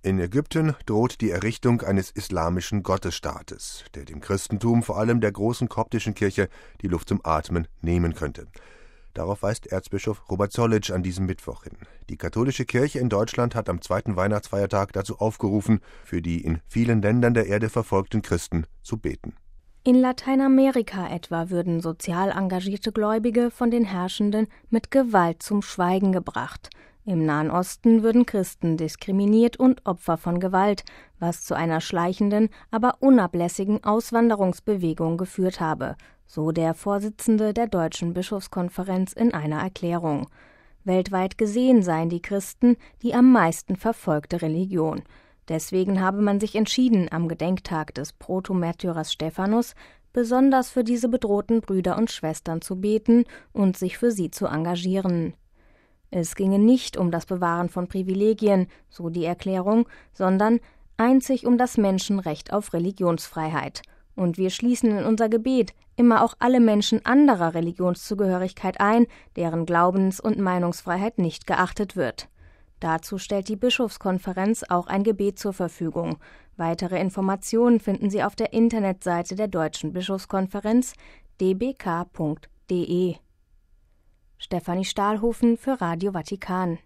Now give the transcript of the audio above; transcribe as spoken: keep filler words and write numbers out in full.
In Ägypten droht die Errichtung eines islamischen Gottesstaates, der dem Christentum, vor allem der großen koptischen Kirche, die Luft zum Atmen nehmen könnte. Darauf weist Erzbischof Robert Zollitsch an diesem Mittwoch hin. Die katholische Kirche in Deutschland hat am zweiten Weihnachtsfeiertag dazu aufgerufen, für die in vielen Ländern der Erde verfolgten Christen zu beten. In Lateinamerika etwa würden sozial engagierte Gläubige von den Herrschenden mit Gewalt zum Schweigen gebracht. Im Nahen Osten würden Christen diskriminiert und Opfer von Gewalt, was zu einer schleichenden, aber unablässigen Auswanderungsbewegung geführt habe, so der Vorsitzende der Deutschen Bischofskonferenz in einer Erklärung. Weltweit gesehen seien die Christen die am meisten verfolgte Religion. Deswegen habe man sich entschieden, am Gedenktag des Protomärtyrers Stephanus besonders für diese bedrohten Brüder und Schwestern zu beten und sich für sie zu engagieren. Es ginge nicht um das Bewahren von Privilegien, so die Erklärung, sondern einzig um das Menschenrecht auf Religionsfreiheit. Und wir schließen in unser Gebet immer auch alle Menschen anderer Religionszugehörigkeit ein, deren Glaubens- und Meinungsfreiheit nicht geachtet wird. Dazu stellt die Bischofskonferenz auch ein Gebet zur Verfügung. Weitere Informationen finden Sie auf der Internetseite der Deutschen Bischofskonferenz d b k punkt d e. Stefanie Stahlhofen für Radio Vatikan.